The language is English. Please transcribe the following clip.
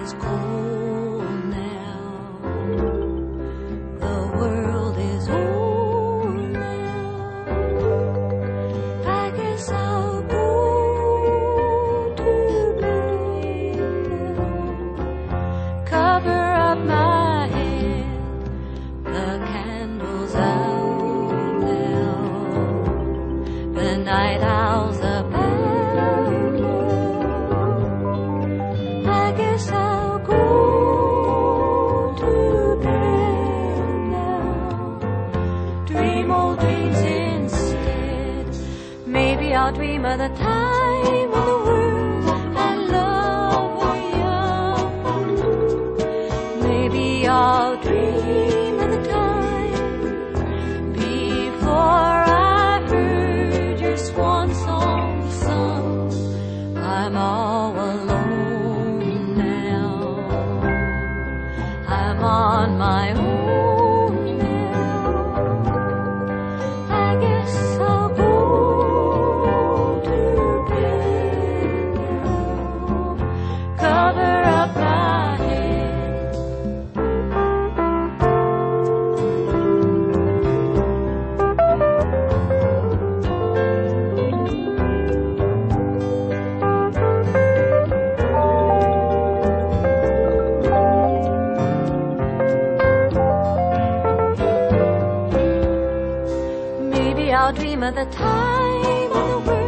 is cold now. The world is old now. I guess I'll go to bed now. Cover up my head, the candles out now. The night owls up out. I guess I'll go to bed now. Dream old dreams instead. Maybe I'll dream of the time when the world and love were young. Maybe I'll dream of the time before I heard your swan song sung. I'm all alone now. I'm on my own now. I guess I'll go to bed now. Cover up my head. Maybe I'll dream of the time when the world